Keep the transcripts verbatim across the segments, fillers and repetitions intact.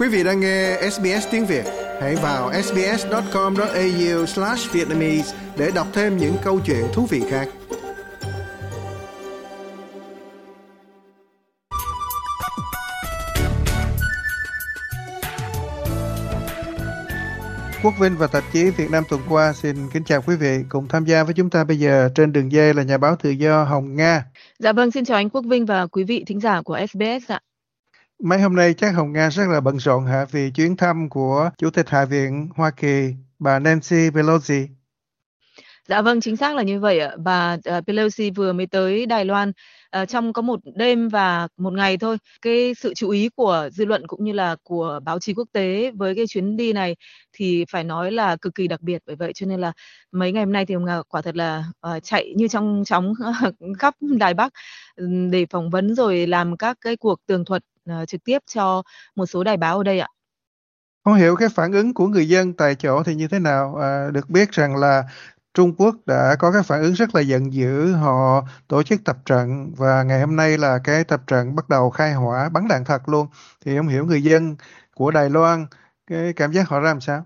Quý vị đang nghe ét bê ét tiếng Việt. Hãy vào ét bê ét chấm com chấm a u slash vietnamese để đọc thêm những câu chuyện thú vị khác. Quốc Vinh và tạp chí Việt Nam tuần qua xin kính chào quý vị. Cùng tham gia với chúng ta bây giờ trên đường dây là nhà báo tự do Hồng Nga. Dạ vâng, xin chào anh Quốc Vinh và quý vị thính giả của ét bê ét ạ. Mấy hôm nay chắc Hồng Nga rất là bận rộn hả, vì chuyến thăm của Chủ tịch Hạ viện Hoa Kỳ, bà Nancy Pelosi. Dạ vâng, chính xác là như vậy ạ. Bà uh, Pelosi vừa mới tới Đài Loan uh, trong có một đêm và một ngày thôi. Cái sự chú ý của dư luận cũng như là của báo chí quốc tế với cái chuyến đi này thì phải nói là cực kỳ đặc biệt. Bởi vậy cho nên là mấy ngày hôm nay thì Hồng Nga quả thật là uh, chạy như trong chóng khắp Đài Bắc để phỏng vấn rồi làm các cái cuộc tường thuật uh, trực tiếp cho một số đài báo ở đây ạ. Không hiểu cái phản ứng của người dân tại chỗ thì như thế nào? À, được biết rằng là Trung Quốc đã có cái phản ứng rất là giận dữ, họ tổ chức tập trận và ngày hôm nay là cái tập trận bắt đầu khai hỏa bắn đạn thật luôn. Thì không hiểu người dân của Đài Loan cái cảm giác họ ra làm sao?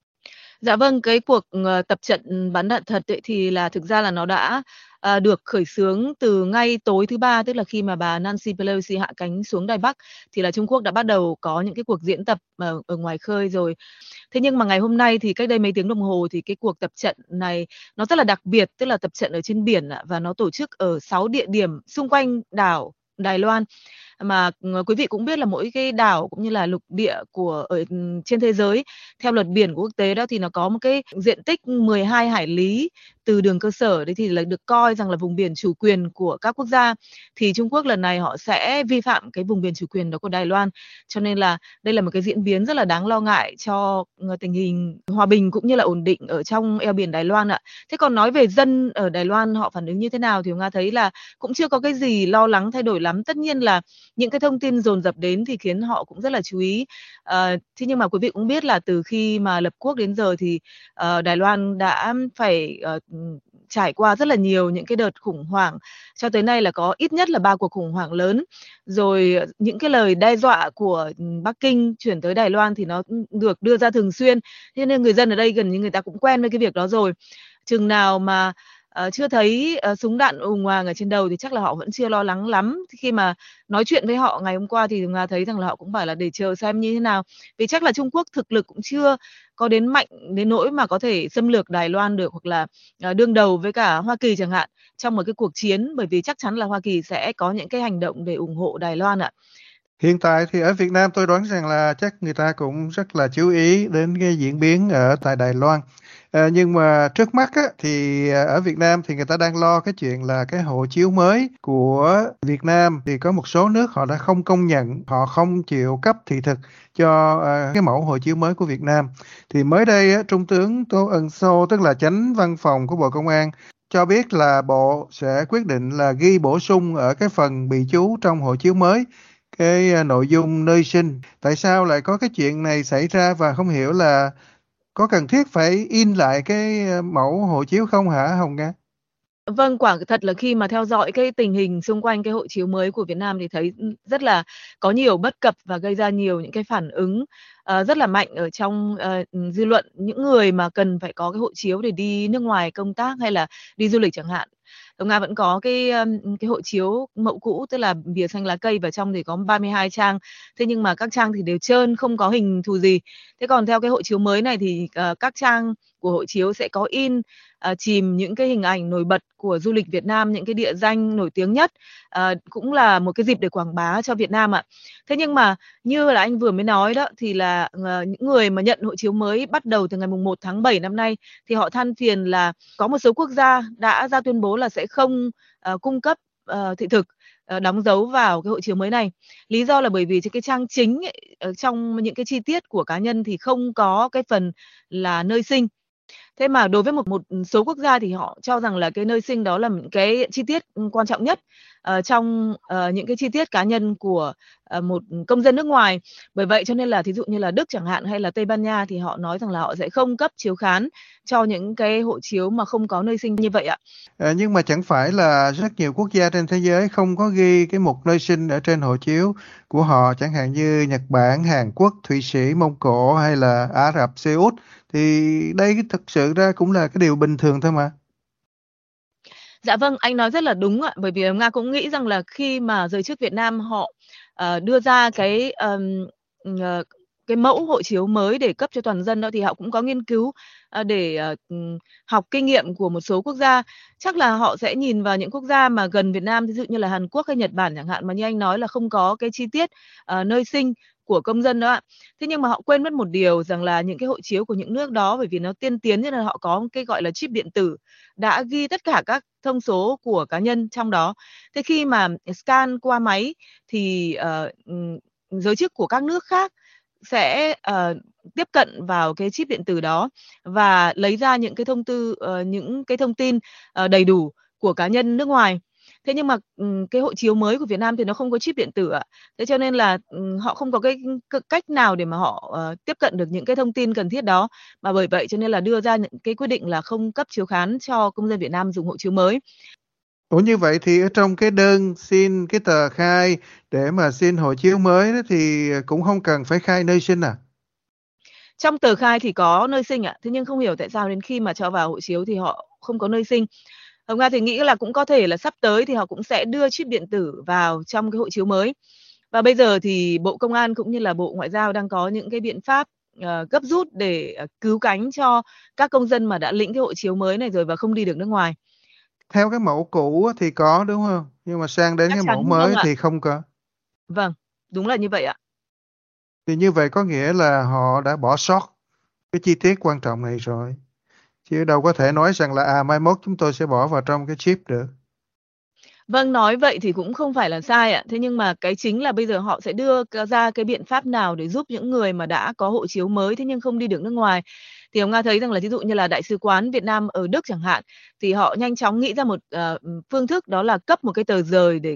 Dạ vâng, cái cuộc uh, tập trận bắn đạn thật ấy, thì là thực ra là nó đã uh, được khởi xướng từ ngay tối thứ ba, tức là khi mà bà Nancy Pelosi hạ cánh xuống Đài Bắc thì là Trung Quốc đã bắt đầu có những cái cuộc diễn tập uh, ở ngoài khơi rồi. Thế nhưng mà ngày hôm nay thì cách đây mấy tiếng đồng hồ thì cái cuộc tập trận này nó rất là đặc biệt, tức là tập trận ở trên biển ạ, và nó tổ chức ở sáu địa điểm xung quanh đảo Đài Loan. Mà quý vị cũng biết là mỗi cái đảo cũng như là lục địa của ở trên thế giới theo luật biển của quốc tế đó thì nó có một cái diện tích mười hai hải lý từ đường cơ sở, đấy thì là được coi rằng là vùng biển chủ quyền của các quốc gia. Thì Trung Quốc lần này họ sẽ vi phạm cái vùng biển chủ quyền đó của Đài Loan, cho nên là đây là một cái diễn biến rất là đáng lo ngại cho tình hình hòa bình cũng như là ổn định ở trong eo biển Đài Loan ạ. Thế còn nói về dân ở Đài Loan họ phản ứng như thế nào thì Nga thấy là cũng chưa có cái gì lo lắng thay đổi lắm. Tất nhiên là những cái thông tin dồn dập đến thì khiến họ cũng rất là chú ý. À, thế nhưng mà quý vị cũng biết là từ khi mà lập quốc đến giờ thì uh, Đài Loan đã phải uh, trải qua rất là nhiều những cái đợt khủng hoảng, cho tới nay là có ít nhất là ba cuộc khủng hoảng lớn. Rồi những cái lời đe dọa của Bắc Kinh chuyển tới Đài Loan thì nó được đưa ra thường xuyên, thế nên người dân ở đây gần như người ta cũng quen với cái việc đó rồi. Chừng nào mà Uh, chưa thấy uh, súng đạn ùng àng ở trên đầu thì chắc là họ vẫn chưa lo lắng lắm. Khi mà nói chuyện với họ ngày hôm qua thì Nga thấy rằng là họ cũng bảo là để chờ xem như thế nào, vì chắc là Trung Quốc thực lực cũng chưa có đến mạnh đến nỗi mà có thể xâm lược Đài Loan được, hoặc là uh, đương đầu với cả Hoa Kỳ chẳng hạn trong một cái cuộc chiến, bởi vì chắc chắn là Hoa Kỳ sẽ có những cái hành động để ủng hộ Đài Loan ạ. Hiện tại thì ở Việt Nam tôi đoán rằng là chắc người ta cũng rất là chú ý đến cái diễn biến ở tại Đài Loan. À, nhưng mà trước mắt á, thì ở Việt Nam thì người ta đang lo cái chuyện là cái hộ chiếu mới của Việt Nam thì có một số nước họ đã không công nhận, họ không chịu cấp thị thực cho uh, cái mẫu hộ chiếu mới của Việt Nam. Thì mới đây á, Trung tướng Tô Ân Sô, tức là chánh văn phòng của Bộ Công an, cho biết là Bộ sẽ quyết định là ghi bổ sung ở cái phần bị chú trong hộ chiếu mới cái nội dung nơi sinh. Tại sao lại có cái chuyện này xảy ra và không hiểu là có cần thiết phải in lại cái mẫu hộ chiếu không hả Hồng Nga? Vâng, quả thật là khi mà theo dõi cái tình hình xung quanh cái hộ chiếu mới của Việt Nam thì thấy rất là có nhiều bất cập và gây ra nhiều những cái phản ứng uh, rất là mạnh ở trong uh, dư luận. Những người mà cần phải có cái hộ chiếu để đi nước ngoài công tác hay là đi du lịch chẳng hạn. Nga vẫn có cái cái hộ chiếu mẫu cũ, tức là bìa xanh lá cây, và trong thì có ba mươi hai trang. Thế nhưng mà các trang thì đều trơn, không có hình thù gì. Thế còn theo cái hộ chiếu mới này thì uh, các trang của hộ chiếu sẽ có in uh, chìm những cái hình ảnh nổi bật của du lịch Việt Nam, những cái địa danh nổi tiếng nhất, uh, cũng là một cái dịp để quảng bá cho Việt Nam ạ. Thế nhưng mà như là anh vừa mới nói đó, thì là uh, những người mà nhận hộ chiếu mới bắt đầu từ ngày mùng một tháng bảy năm nay thì họ than phiền là có một số quốc gia đã ra tuyên bố là sẽ không uh, cung cấp uh, thị thực uh, đóng dấu vào cái hộ chiếu mới này. Lý do là bởi vì trên cái trang chính ấy, ở trong những cái chi tiết của cá nhân thì không có cái phần là nơi sinh. Thế mà đối với một một số quốc gia thì họ cho rằng là cái nơi sinh đó là cái chi tiết quan trọng nhất. uh, trong uh, những cái chi tiết cá nhân của uh, một công dân nước ngoài. Bởi vậy cho nên là thí dụ như là Đức chẳng hạn hay là Tây Ban Nha thì họ nói rằng là họ sẽ không cấp chiếu khán cho những cái hộ chiếu mà không có nơi sinh như vậy ạ. À, nhưng mà chẳng phải là rất nhiều quốc gia trên thế giới không có ghi cái mục nơi sinh ở trên hộ chiếu của họ, chẳng hạn như Nhật Bản, Hàn Quốc, Thụy Sĩ, Mông Cổ hay là Ả Rập Xê Út, thì đây thực sự ra cũng là cái điều bình thường thôi mà. Dạ vâng, anh nói rất là đúng ạ, bởi vì Nga cũng nghĩ rằng là khi mà giới chức Việt Nam họ uh, đưa ra cái um, uh, cái mẫu hộ chiếu mới để cấp cho toàn dân đó thì họ cũng có nghiên cứu uh, để uh, học kinh nghiệm của một số quốc gia. Chắc là họ sẽ nhìn vào những quốc gia mà gần Việt Nam, ví dụ như là Hàn Quốc hay Nhật Bản chẳng hạn, mà như anh nói là không có cái chi tiết uh, nơi sinh của công dân đó ạ. Thế nhưng mà họ quên mất một điều rằng là những cái hộ chiếu của những nước đó, bởi vì nó tiên tiến nên là họ có cái gọi là chip điện tử đã ghi tất cả các thông số của cá nhân trong đó. Thế khi mà scan qua máy thì uh, giới chức của các nước khác sẽ uh, tiếp cận vào cái chip điện tử đó và lấy ra những cái thông tư uh, những cái thông tin uh, đầy đủ của cá nhân nước ngoài. Thế nhưng mà um, cái hộ chiếu mới của Việt Nam thì nó không có chip điện tử ạ. Thế cho nên là um, họ không có cái, cái cách nào để mà họ uh, tiếp cận được những cái thông tin cần thiết đó, mà bởi vậy cho nên là đưa ra những cái quyết định là không cấp chiếu khán cho công dân Việt Nam dùng hộ chiếu mới. Ủa như vậy thì ở trong cái đơn xin cái tờ khai để mà xin hộ chiếu mới đó thì cũng không cần phải khai nơi sinh à? Trong tờ khai thì có nơi sinh ạ, thế nhưng không hiểu tại sao đến khi mà cho vào hộ chiếu thì họ không có nơi sinh. Hồng Nga thì nghĩ là cũng có thể là sắp tới thì họ cũng sẽ đưa chip điện tử vào trong cái hộ chiếu mới. Và bây giờ thì Bộ Công an cũng như là Bộ Ngoại giao đang có những cái biện pháp uh, gấp rút để uh, cứu cánh cho các công dân mà đã lĩnh cái hộ chiếu mới này rồi và không đi được nước ngoài. Theo cái mẫu cũ thì có đúng không? Nhưng mà sang đến Chắc cái chắn mẫu vâng mới ạ. thì không có. Vâng, đúng là như vậy ạ. Thì như vậy có nghĩa là họ đã bỏ sót cái chi tiết quan trọng này rồi. Chứ đâu có thể nói rằng là à mai mốt chúng tôi sẽ bỏ vào trong cái chip được. Vâng, nói vậy thì cũng không phải là sai ạ. Thế nhưng mà cái chính là bây giờ họ sẽ đưa ra cái biện pháp nào để giúp những người mà đã có hộ chiếu mới thế nhưng không đi được nước ngoài. Thì ông Nga thấy rằng là ví dụ như là Đại sứ quán Việt Nam ở Đức chẳng hạn, thì họ nhanh chóng nghĩ ra một uh, phương thức, đó là cấp một cái tờ rời để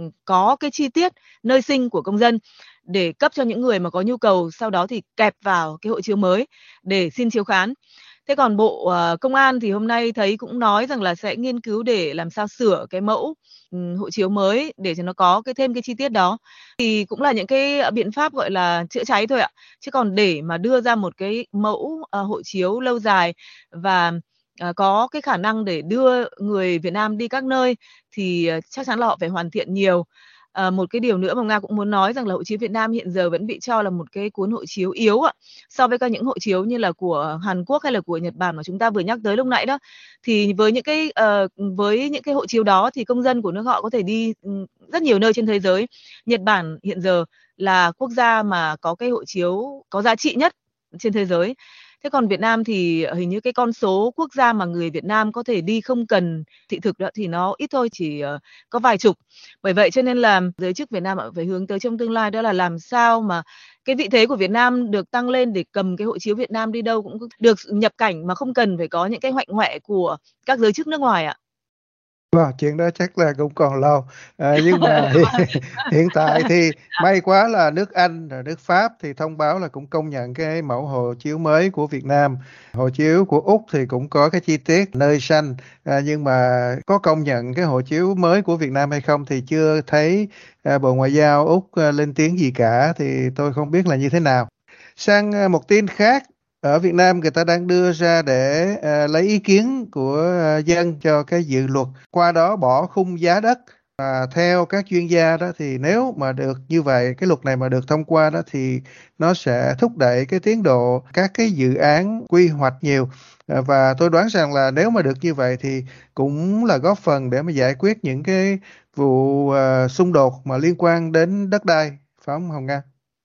có cái chi tiết nơi sinh của công dân để cấp cho những người mà có nhu cầu, sau đó thì kẹp vào cái hộ chiếu mới để xin chiếu khán. Thế còn Bộ uh, Công an thì hôm nay thấy cũng nói rằng là sẽ nghiên cứu để làm sao sửa cái mẫu um, hộ chiếu mới để cho nó có cái thêm cái chi tiết đó. Thì cũng là những cái biện pháp gọi là chữa cháy thôi ạ. Chứ còn để mà đưa ra một cái mẫu uh, hộ chiếu lâu dài và uh, có cái khả năng để đưa người Việt Nam đi các nơi thì uh, chắc chắn là họ phải hoàn thiện nhiều. À, một cái điều nữa mà Nga cũng muốn nói rằng là hộ chiếu Việt Nam hiện giờ vẫn bị cho là một cái cuốn hộ chiếu yếu ạ. So với các những hộ chiếu như là của Hàn Quốc hay là của Nhật Bản mà chúng ta vừa nhắc tới lúc nãy đó, thì với những cái uh, với những cái hộ chiếu đó thì công dân của nước họ có thể đi rất nhiều nơi trên thế giới. Nhật Bản hiện giờ là quốc gia mà có cái hộ chiếu có giá trị nhất trên thế giới. Thế còn Việt Nam thì hình như cái con số quốc gia mà người Việt Nam có thể đi không cần thị thực đó thì nó ít thôi, chỉ uh, có vài chục. Bởi vậy cho nên là giới chức Việt Nam phải hướng tới trong tương lai đó là làm sao mà cái vị thế của Việt Nam được tăng lên để cầm cái hộ chiếu Việt Nam đi đâu cũng được nhập cảnh mà không cần phải có những cái hoạnh hoẹ của các giới chức nước ngoài ạ. Wow, chuyện đó chắc là cũng còn lâu. À, nhưng mà hiện tại thì may quá là nước Anh và nước Pháp thì thông báo là cũng công nhận cái mẫu hộ chiếu mới của Việt Nam. Hộ chiếu của Úc thì cũng có cái chi tiết nơi sanh, à, nhưng mà có công nhận cái hộ chiếu mới của Việt Nam hay không thì chưa thấy à, Bộ Ngoại giao Úc à, lên tiếng gì cả, thì tôi không biết là như thế nào. Sang à, một tin khác, ở Việt Nam người ta đang đưa ra để uh, lấy ý kiến của uh, dân cho cái dự luật, qua đó bỏ khung giá đất. Và theo các chuyên gia đó thì nếu mà được như vậy, cái luật này mà được thông qua đó thì nó sẽ thúc đẩy cái tiến độ các cái dự án quy hoạch nhiều. Uh, và tôi đoán rằng là nếu mà được như vậy thì cũng là góp phần để mà giải quyết những cái vụ uh, xung đột mà liên quan đến đất đai, phải không Hồng Nga?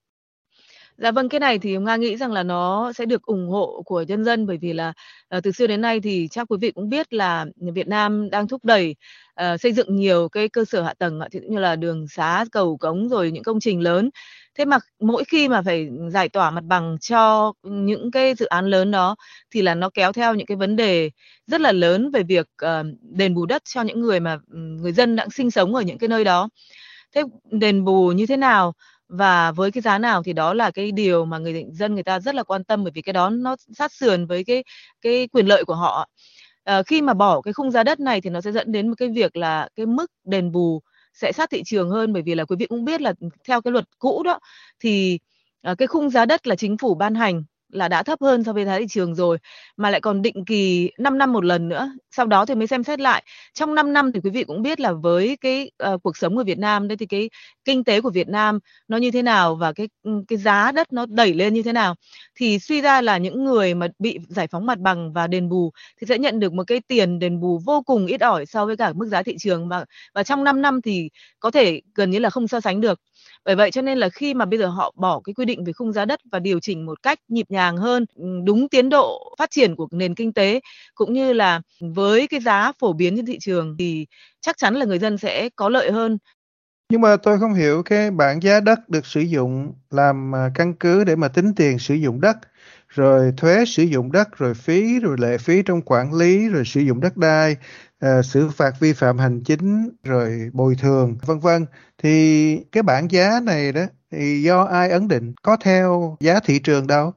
Dạ vâng, cái này thì Nga nghĩ rằng là nó sẽ được ủng hộ của nhân dân, bởi vì là uh, từ xưa đến nay thì chắc quý vị cũng biết là Việt Nam đang thúc đẩy uh, xây dựng nhiều cái cơ sở hạ tầng, ví dụ như là đường xá, cầu cống rồi những công trình lớn. Thế mà mỗi khi mà phải giải tỏa mặt bằng cho những cái dự án lớn đó thì là nó kéo theo những cái vấn đề rất là lớn về việc, ờ, đền bù đất cho những người mà, ừm, người dân đang sinh sống ở những cái nơi đó. Thế đền bù như thế nào và với cái giá nào thì đó là cái điều mà người dân người ta rất là quan tâm, bởi vì cái đó nó sát sườn với cái cái quyền lợi của họ. Ờ, khi mà bỏ cái khung giá đất này thì nó sẽ dẫn đến một cái việc là cái mức đền bù sẽ sát thị trường hơn, bởi vì là quý vị cũng biết là, theo cái luật cũ đó, thì, ờ, cái khung giá đất là chính phủ ban hành là đã thấp hơn so với giá thị trường rồi, mà lại còn định kỳ năm năm một lần nữa, sau đó thì mới xem xét lại. Trong năm năm thì quý vị cũng biết là với cái, ờ, cuộc sống của Việt Nam đấy thì cái kinh tế của Việt Nam nó như thế nào và cái, ừm, cái giá đất nó đẩy lên như thế nào. Thì suy ra là những người mà bị giải phóng mặt bằng và đền bù thì sẽ nhận được một cái tiền đền bù vô cùng ít ỏi so với cả mức giá thị trường và và trong năm năm thì có thể gần như là không so sánh được. Bởi vậy cho nên là khi mà bây giờ họ bỏ cái quy định về khung giá đất và điều chỉnh một cách nhịp nhàng hơn, ừm, đúng tiến độ phát triển của nền kinh tế, cũng như là với cái giá phổ biến trên thị trường thì chắc chắn là người dân sẽ có lợi hơn. Nhưng mà tôi không hiểu cái bảng giá đất được sử dụng làm, à, căn cứ để mà tính tiền sử dụng đất, rồi thuế sử dụng đất, rồi phí, rồi lệ phí trong quản lý, rồi sử dụng đất đai, ờ, xử phạt vi phạm hành chính, rồi bồi thường, vân vân. Thì cái bảng giá này đó thì do ai ấn định? Có theo giá thị trường đâu.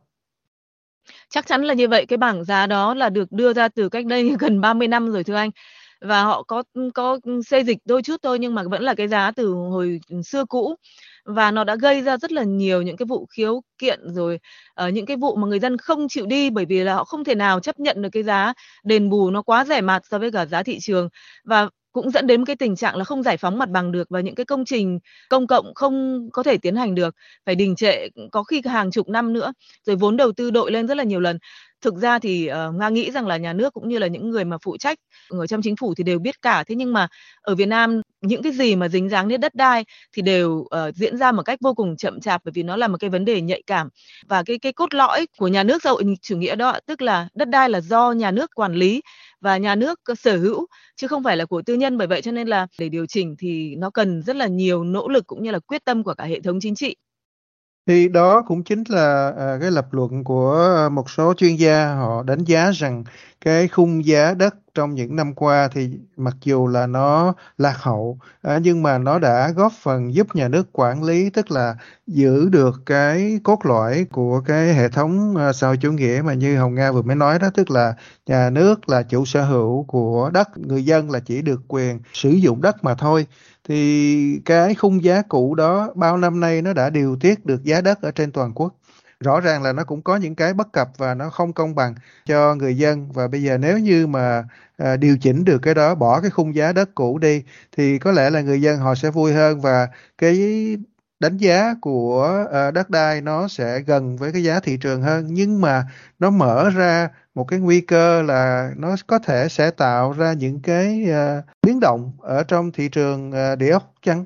Chắc chắn là như vậy, cái bảng giá đó là được đưa ra từ cách đây gần ba mươi năm rồi thưa anh. Và họ có, có, xê dịch đôi chút thôi nhưng mà vẫn là cái giá từ hồi, xưa cũ. Và nó đã gây ra rất là nhiều những cái vụ khiếu kiện rồi, ờ, những cái vụ mà người dân không chịu đi bởi vì là họ không thể nào chấp nhận được cái giá đền bù nó quá rẻ mạt so với cả giá thị trường. Và cũng dẫn đến một cái tình trạng là không giải phóng mặt bằng được và những cái công trình công cộng không có thể tiến hành được, phải đình trệ, có khi hàng chục năm nữa, rồi vốn đầu tư đội lên rất là nhiều lần. Thực ra thì, ờ, Nga nghĩ rằng là nhà nước cũng như là những người mà phụ trách ở trong chính phủ thì đều biết cả. Thế nhưng mà ở Việt Nam những cái gì mà dính dáng đến đất đai thì đều, ờ, diễn ra một cách vô cùng chậm chạp bởi vì nó là một cái vấn đề nhạy cảm. Và cái cái cốt lõi của nhà nước xã hội chủ nghĩa đó ạ, tức là đất đai là do nhà nước quản lý và nhà nước cơ sở hữu chứ không phải là của tư nhân. Bởi vậy cho nên là để điều chỉnh thì nó cần rất là nhiều nỗ lực cũng như là quyết tâm của cả hệ thống chính trị. Thì đó cũng chính là, à, cái lập luận của một số chuyên gia, họ đánh giá rằng cái khung giá đất trong những năm qua thì mặc dù là nó lạc hậu, à, nhưng mà nó đã góp phần giúp nhà nước quản lý, tức là giữ được cái cốt lõi của cái hệ thống, a, xã hội chủ nghĩa mà như Hồng Nga vừa mới nói đó, tức là nhà nước là chủ sở hữu của đất, người dân là chỉ được quyền sử dụng đất mà thôi. Thì cái khung giá cũ đó bao năm nay nó đã điều tiết được giá đất ở trên toàn quốc. Rõ ràng là nó cũng có những cái bất cập và nó không công bằng cho người dân. Và bây giờ nếu như mà, à, điều chỉnh được cái đó, bỏ cái khung giá đất cũ đi thì có lẽ là người dân họ sẽ vui hơn và cái đánh giá của, ờ, đất đai nó sẽ gần với cái giá thị trường hơn. Nhưng mà nó mở ra một cái nguy cơ là nó có thể sẽ tạo ra những cái, ờ, biến động ở trong thị trường, ờ, địa ốc chăng?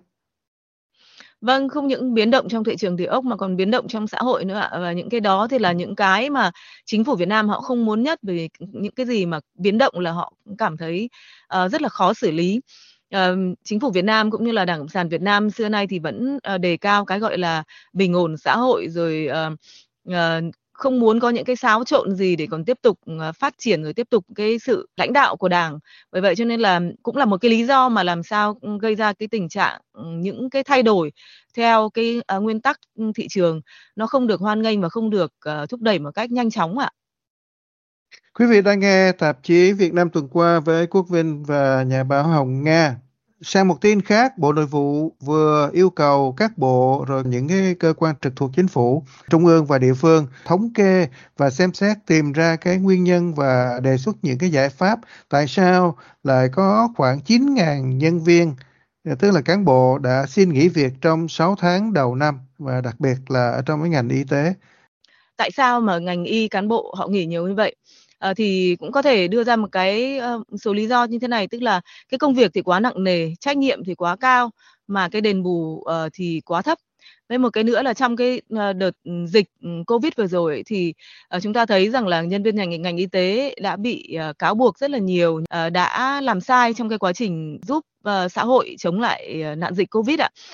Vâng, không những biến động trong thị trường địa ốc mà còn biến động trong xã hội nữa ạ. Và những cái đó thì là những cái mà chính phủ Việt Nam họ không muốn nhất, bởi vì những cái gì mà biến động là họ cũng cảm thấy, ờ, rất là khó xử lý. Ờ, chính phủ Việt Nam cũng như là Đảng Cộng sản Việt Nam xưa nay thì vẫn, ờ, đề cao cái, gọi là, bình ổn xã hội, rồi, ờ, ờ, không muốn có những cái xáo trộn gì để còn tiếp tục, ờ, phát triển, rồi tiếp tục cái sự lãnh đạo của Đảng. Bởi vậy cho nên là cũng là một cái lý do mà làm sao, ưm, gây ra cái tình trạng, ừm, những cái thay đổi theo cái, à, nguyên tắc, ưm, thị trường nó không được hoan nghênh và không được, ờ, thúc đẩy một cách nhanh chóng ạ. Quý vị đang nghe tạp chí Việt Nam tuần qua với Quốc Vinh và nhà báo Hồng Nga. Sang một tin khác, Bộ Nội vụ vừa yêu cầu các bộ rồi những cái cơ quan trực thuộc chính phủ, trung ương và địa phương thống kê và xem xét tìm ra cái nguyên nhân và đề xuất những cái giải pháp tại sao lại có khoảng chín nghìn nhân viên, tức là cán bộ đã xin nghỉ việc trong sáu tháng đầu năm và đặc biệt là ở trong cái ngành y tế. Tại sao mà ngành y cán bộ họ nghỉ nhiều như vậy? Ờ, thì cũng có thể đưa ra một cái, ơ, số lý do như thế này, tức là cái công việc thì quá nặng nề, trách nhiệm thì quá cao, mà cái đền bù, ờ, thì quá thấp. Với một cái nữa là trong cái, ờ, đợt, ừm, dịch, ừm, Covid vừa rồi ấy, thì, ờ, chúng ta thấy rằng là nhân viên ngành ngành y tế đã bị, ờ, cáo buộc rất là nhiều, ờ, đã làm sai trong cái quá trình giúp, ờ, xã hội chống lại, ờ, nạn dịch Covid ạ.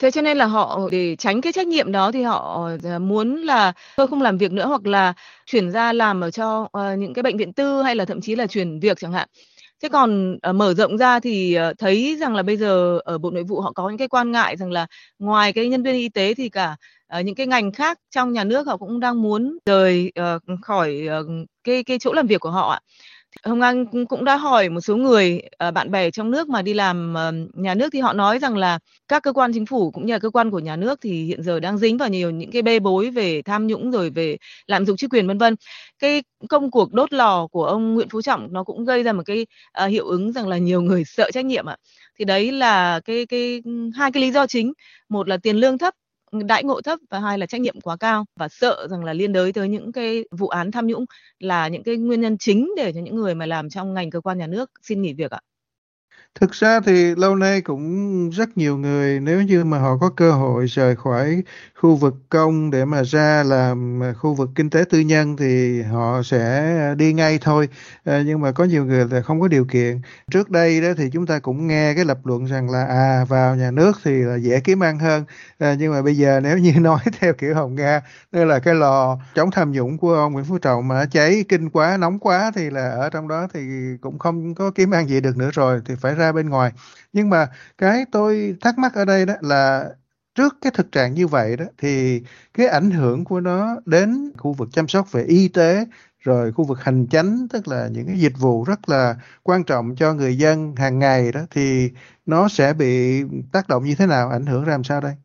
Thế cho nên là họ để tránh cái trách nhiệm đó thì họ muốn là tôi không làm việc nữa, hoặc là chuyển ra làm ở cho uh, những cái bệnh viện tư, hay là thậm chí là chuyển việc chẳng hạn. Thế còn uh, mở rộng ra thì uh, thấy rằng là bây giờ ở Bộ Nội vụ họ có những cái quan ngại rằng là ngoài cái nhân viên y tế thì cả uh, những cái ngành khác trong nhà nước họ cũng đang muốn rời uh, khỏi uh, cái cái chỗ làm việc của họ ạ. Hồng Anh cũng đã hỏi một số người uh, bạn bè trong nước mà đi làm uh, nhà nước, thì họ nói rằng là các cơ quan chính phủ cũng như là cơ quan của nhà nước thì hiện giờ đang dính vào nhiều những cái bê bối về tham nhũng, rồi về lạm dụng chức quyền vân vân. Cái công cuộc đốt lò của ông Nguyễn Phú Trọng nó cũng gây ra một cái uh, hiệu ứng rằng là nhiều người sợ trách nhiệm ạ. Thì đấy là cái cái hai cái lý do chính, một là tiền lương thấp, đãi ngộ thấp, và hai là trách nhiệm quá cao, và sợ rằng là liên đới tới những cái vụ án tham nhũng là những cái nguyên nhân chính để cho những người mà làm trong ngành cơ quan nhà nước xin nghỉ việc ạ. Thực ra thì lâu nay cũng rất nhiều người, nếu như mà họ có cơ hội rời khỏi khu vực công để mà ra làm khu vực kinh tế tư nhân thì họ sẽ đi ngay thôi. À, nhưng mà có nhiều người là không có điều kiện. Trước đây đó thì chúng ta cũng nghe cái lập luận rằng là à vào nhà nước thì là dễ kiếm ăn hơn. À, nhưng mà bây giờ nếu như nói theo kiểu Hồng Nga, tức là cái lò chống tham nhũng của ông Nguyễn Phú Trọng mà cháy kinh quá, nóng quá thì là ở trong đó thì cũng không có kiếm ăn gì được nữa rồi, thì phải ra bên ngoài. Nhưng mà cái tôi thắc mắc ở đây đó là trước cái thực trạng như vậy đó thì cái ảnh hưởng của nó đến khu vực chăm sóc về y tế, rồi khu vực hành chánh, tức là những cái dịch vụ rất là quan trọng cho người dân hàng ngày đó, thì nó sẽ bị tác động như thế nào, ảnh hưởng ra làm sao đây?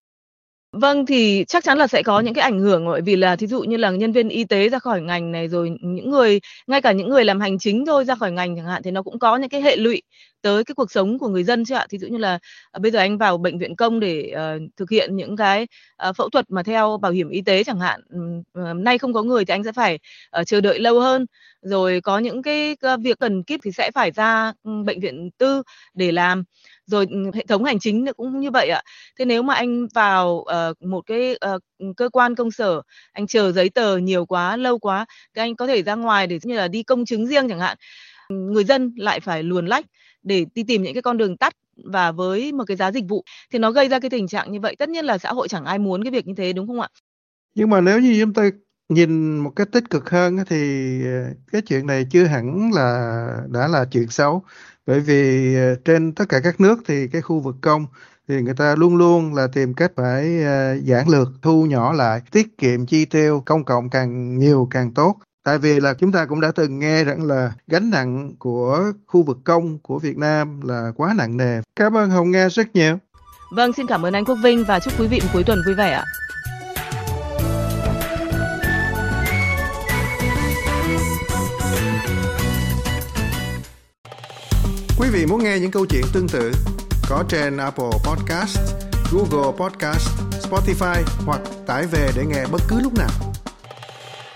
Vâng, thì chắc chắn là sẽ có những cái ảnh hưởng, bởi vì là thí dụ như là nhân viên y tế ra khỏi ngành này, rồi những người, ngay cả những người làm hành chính thôi ra khỏi ngành chẳng hạn, thì nó cũng có những cái hệ lụy tới cái cuộc sống của người dân chứ ạ. Thí dụ như là à, bây giờ anh vào bệnh viện công để uh, thực hiện những cái uh, phẫu thuật mà theo bảo hiểm y tế chẳng hạn, uh, nay không có người thì anh sẽ phải uh, chờ đợi lâu hơn. Rồi có những cái uh, việc cần kíp thì sẽ phải ra um, bệnh viện tư để làm. Rồi um, hệ thống hành chính cũng như vậy ạ. Thế nếu mà anh vào uh, một cái uh, cơ quan công sở, anh chờ giấy tờ nhiều quá, lâu quá, thì anh có thể ra ngoài để như là đi công chứng riêng chẳng hạn. Người dân lại phải luồn lách để đi tìm những cái con đường tắt và với một cái giá dịch vụ, thì nó gây ra cái tình trạng như vậy. Tất nhiên là xã hội chẳng ai muốn cái việc như thế, đúng không ạ? Nhưng mà nếu như chúng ta nhìn một cách tích cực hơn thì cái chuyện này chưa hẳn là đã là chuyện xấu, bởi vì trên tất cả các nước thì cái khu vực công thì người ta luôn luôn là tìm cách phải giản lược, thu nhỏ lại, tiết kiệm chi tiêu công cộng càng nhiều càng tốt. Tại vì là chúng ta cũng đã từng nghe rằng là gánh nặng của khu vực công của Việt Nam là quá nặng nề. Cảm ơn Hồng Nga rất nhiều. Vâng, xin cảm ơn anh Quốc Vinh và chúc quý vị một cuối tuần vui vẻ ạ. Quý vị muốn nghe những câu chuyện tương tự có trên Apple Podcast, Google Podcast, Spotify hoặc tải về để nghe bất cứ lúc nào.